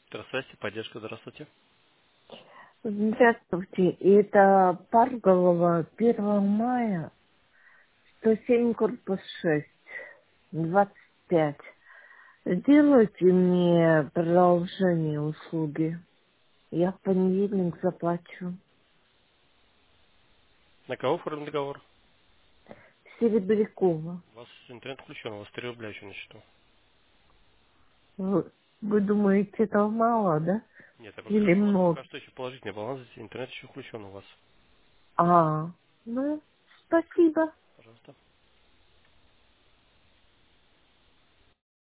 Здравствуйте, поддержка, здравствуйте. Здравствуйте. Это Парголова, 1 мая, 107, корпус 6, 25. Сделайте мне продолжение услуги. Я в понедельник заплачу. На кого оформлен договор? Серебрякова. У вас интернет включен, у вас 3 рубля еще на счету. Вы думаете, этого мало, да? Нет, я просто Или говорю, у вас много? пока что еще положительный баланс, интернет еще включен у вас. А, ну, спасибо.